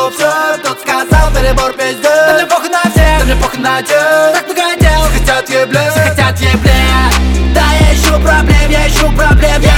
что все, кто-то сказал, перебор пиздец. Да мне похуй на всех, да мне похуй на тех. Так много дел, все хотят ебле, все хотят ебле. Да я ищу проблем, я ищу проблем,